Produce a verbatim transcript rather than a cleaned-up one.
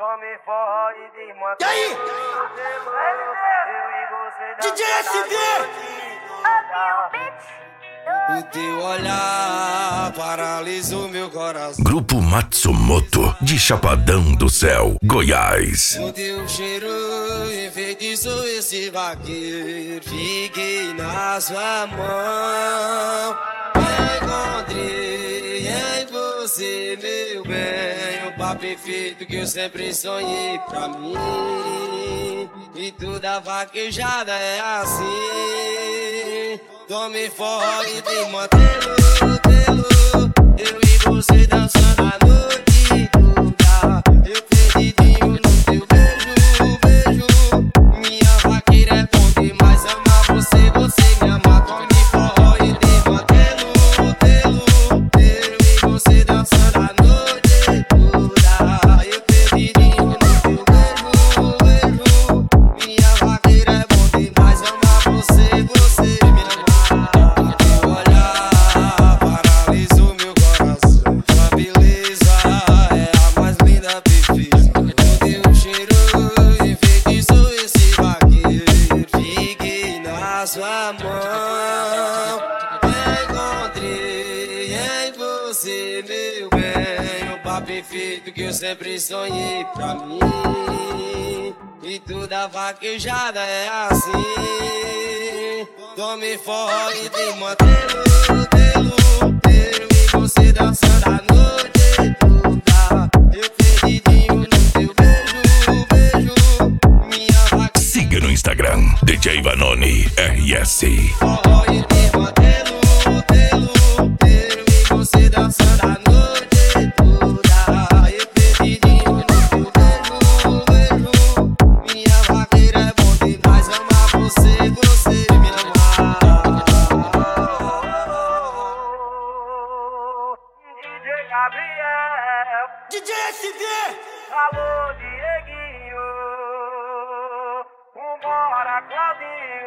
Tome forró e desmantela. E aí? D J S V! O teu olhar paralisou meu coração. Grupo Matsumoto, de Chapadão do Céu, Goiás. O teu cheiro enfeitiçou esse vaqueiro. Fiquei na sua mão. Encontrei em você, meu bem, o par perfeito que eu sempre sonhei pra mim. E toda vaquejada é assim. Tome forró e desmantelo, telo. Eu e você dançando a noite toda. Eu perdidinho no teu beijo, beijo. Minha vaqueira é bom demais, amar você, você me ama. Tome forró e desmantelo, telo. Eu e você dançando a noite toda. Eu perdidinho no teu beijo, beijo. Minha vaqueira é bom demais, amar você, você me ama. Sua mão, encontrei em você, meu bem, o par perfeito que eu sempre sonhei pra mim. E toda vaquejada é assim. Tome forró e desmantelo, telo. Eu e você dançando a noite toda. Eu perdidinho no teu beijo, beijo. Minha vaqueira. Siga no Instagram, D J Vanoni R S. Forró e desmantelo, telo. Eu e você dançando a noite toda. Eu perdidinho no teu beijo, beijo. Minha vaqueira é bom demais, amar você, você me amar. D J Gabriel, D J S V! alô Dieguinho, vambora Claudinho.